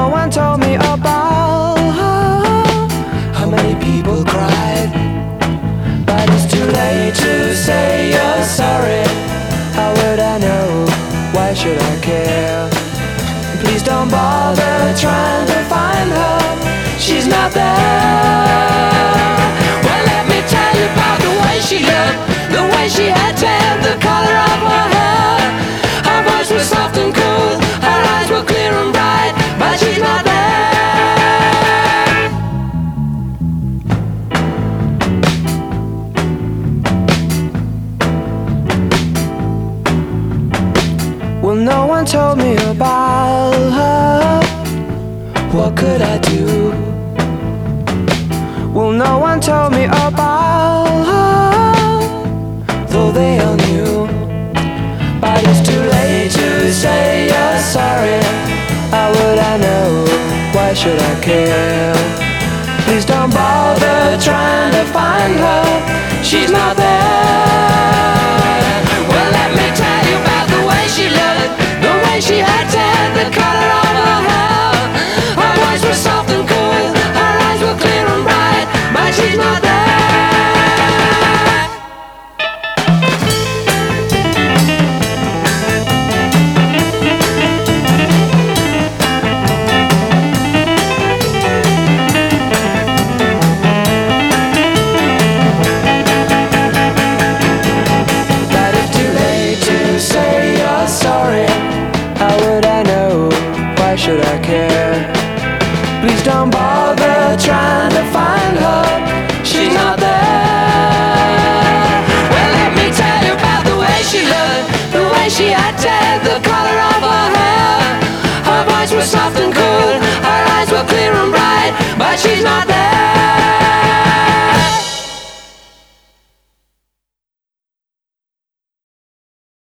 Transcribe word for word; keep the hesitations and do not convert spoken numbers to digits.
no one told me about how many people cried. But it's too late to say you're sorry. How would I know? Why should I care? Please don't bother trying to find her. She's not there. Well, let me tell you about the way she looked, the way she had tan, the color of her hair. Her voice was soft and cool, her eyes were clear and bright, but she's not there. Well, no one told me about her. What could I do? Well, no one told me about her, though they all knew. But it's too late to say you're sorry. How would I know? Why should I care? Please don't bother trying to find her. She's not there. Well, let me tell you about the way she looked, the way she had tan, the color of her hair. Her voice was soft and cool, her eyes were clear and bright, but she's not there. But it's too late to say you're sorry. How would I know? Why should I care? Please don't bother trying to find her. She's not there. Well, let me tell you about the way she looked, the way she had tan, the color of her hair. Her voice was soft and cool, her eyes were clear and bright, but she's not there.